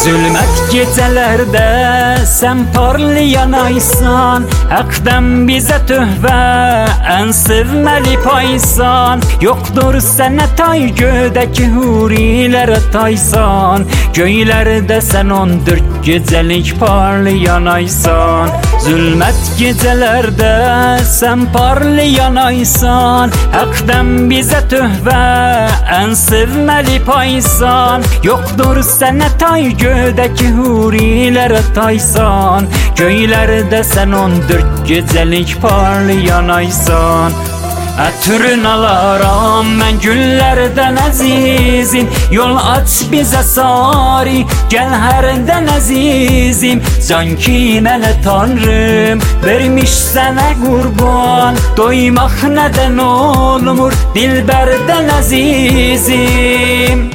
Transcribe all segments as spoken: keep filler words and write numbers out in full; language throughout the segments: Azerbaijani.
Zülmət gecələrdə sən parlayan aysan, Haqdan bizə töhvə ən sevməli paysan. Yoxdur sənə tay göydəki hurilərə taysan, Göylərdə sən on dörd gecəlik parlayan aysan. Zülmət gecələrdə sən parlayan aysan, Haqdan bizə töhvə ən sevməli paysan. Yoxdur sənə tay göydəki hurilərə taysan, Göylərdə sən on dörd gecəlik parlayan aysan. Ətürün alaram mən güllərdən əzizim, Yol aç bizə sari, gəl hərdən əzizim. Can ki mənə Tanrım vermiş sənə qurban, Doymaq nədən olmur dilbərdən əzizim.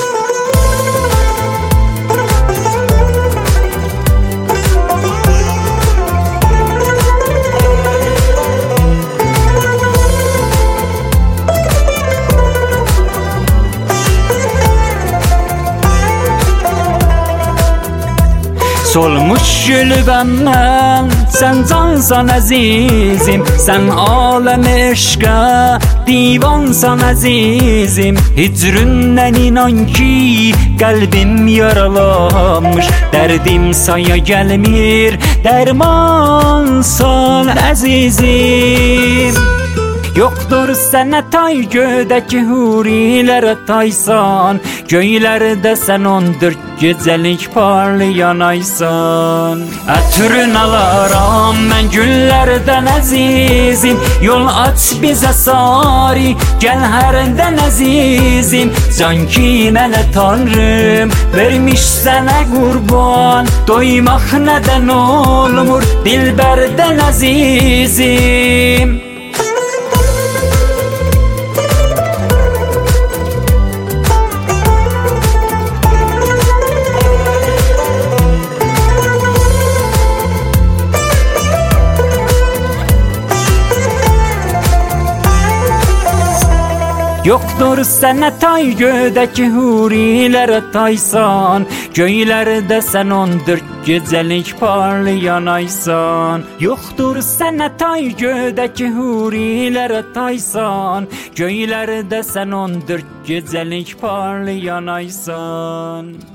Solmuş gülbəmdən sən cansan əzizim, Sən aləm eşqə divansan əzizim. Hicründən inan ki qəlbim yaralanmış, Dərdim saya gəlmir dərmansan əzizim. Yoxdur sənə tay göydəki hurilərə taysan, Göylərdə sən on dörd gecəlik parlayan aysan. Ətürün alaram mən güllərdən əzizim, Yol aç bizə sari, gəl hərdən əzizim. Can ki mənə Tanrım vermiş sənə qurban, Doymaq nədən olmur dilbərdən əzizim. Yoxdur sənə tay göydəki hurilərə taysan, Göylərdə sən on dörd gecəlik parlayan aysan. Yoxdur sənə tay göydəki hurilərə taysan, Göylərdə sən on dörd gecəlik parlayan aysan.